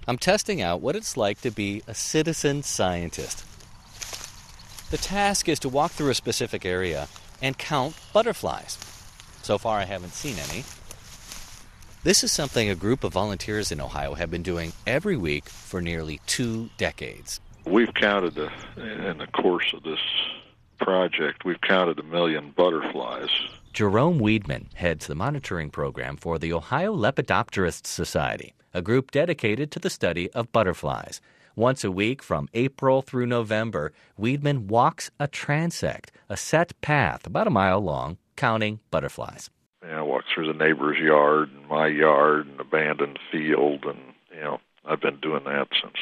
I'm testing out what it's like to be a citizen scientist. The task is to walk through a specific area and count butterflies. So far, I haven't seen any. This is something a group of volunteers in Ohio have been doing every week for nearly 2 decades. We've counted, in the course of this project, we've counted 1 million butterflies. Jerome Weedman heads the monitoring program for the Ohio Lepidopterists Society, a group dedicated to the study of butterflies. Once a week from April through November, Weedman walks a transect, a set path about a mile long, counting butterflies. I walk through the neighbor's yard and my yard and abandoned field, and I've been doing that since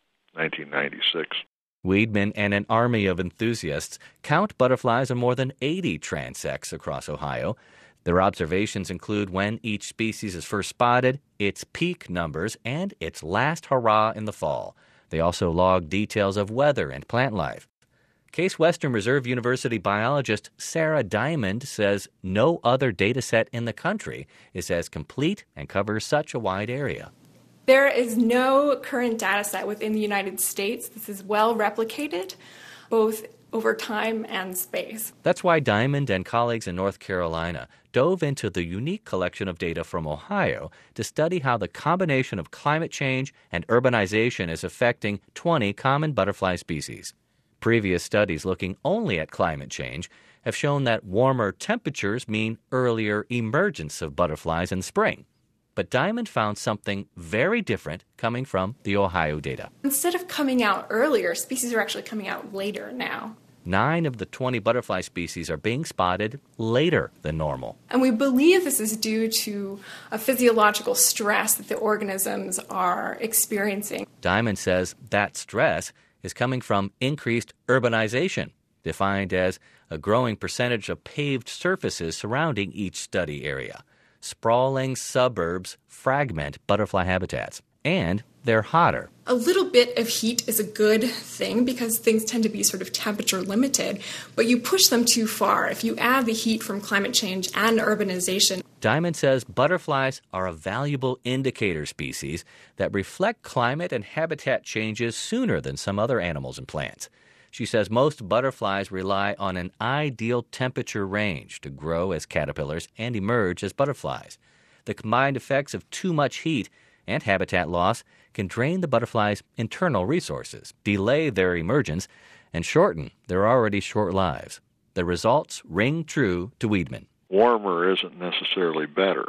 1996. Weedman and an army of enthusiasts count butterflies on more than 80 transects across Ohio. Their observations include when each species is first spotted, its peak numbers, and its last hurrah in the fall. They also log details of weather and plant life. Case Western Reserve University biologist Sarah Diamond says no other data set in the country is as complete and covers such a wide area. There is no current data set within the United States. This is well replicated, both over time and space. That's why Diamond and colleagues in North Carolina dove into the unique collection of data from Ohio to study how the combination of climate change and urbanization is affecting 20 common butterfly species. Previous studies looking only at climate change have shown that warmer temperatures mean earlier emergence of butterflies in spring. But Diamond found something very different coming from the Ohio data. Instead of coming out earlier, species are actually coming out later now. 9 of the 20 butterfly species are being spotted later than normal. And we believe this is due to a physiological stress that the organisms are experiencing. Diamond says that stress is coming from increased urbanization, defined as a growing percentage of paved surfaces surrounding each study area. Sprawling suburbs fragment butterfly habitats, and they're hotter. A little bit of heat is a good thing because things tend to be sort of temperature limited, but you push them too far if you add the heat from climate change and urbanization. Diamond says butterflies are a valuable indicator species that reflect climate and habitat changes sooner than some other animals and plants. She says most butterflies rely on an ideal temperature range to grow as caterpillars and emerge as butterflies. The combined effects of too much heat and habitat loss can drain the butterflies' internal resources, delay their emergence, and shorten their already short lives. The results ring true to Weedman. Warmer isn't necessarily better.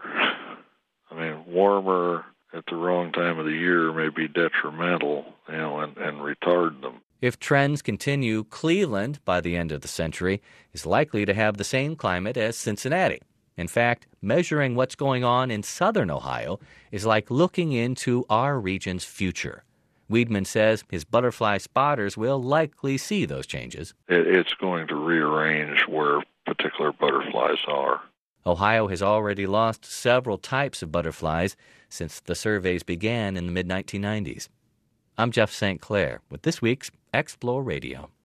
Warmer at the wrong time of the year may be detrimental, and retard them. If trends continue, Cleveland, by the end of the century, is likely to have the same climate as Cincinnati. In fact, measuring what's going on in southern Ohio is like looking into our region's future. Weedman says his butterfly spotters will likely see those changes. It's going to rearrange where particular butterflies are. Ohio has already lost several types of butterflies since the surveys began in the mid-1990s. I'm Jeff St. Clair with this week's Explore Radio.